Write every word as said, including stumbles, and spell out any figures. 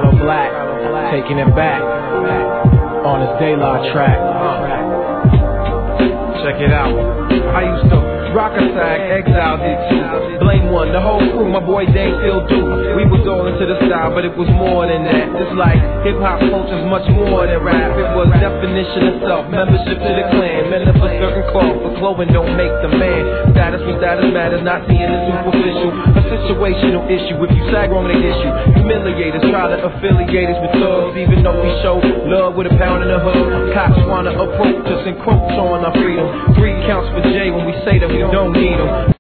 Shallow Black, taking it back on his Daylight track. Check it out. I used to rock a sag, exile did too. Blame one, the whole crew, my boy Dane still do. We was all into the style, but it was more than that. It's like hip hop culture's much more than rap. It was definition of self, membership to the clan, men of a certain cloth, but clothing don't make the man. Status for status matters, not seeing the superficial. A situational issue, if you sag wrong, they issue. Humiliators try to affiliate us with thugs, even though we show love with a pound in the hood. Cops wanna approach us and quote on our freedom. Three counts for Jay when we say that we don't need them.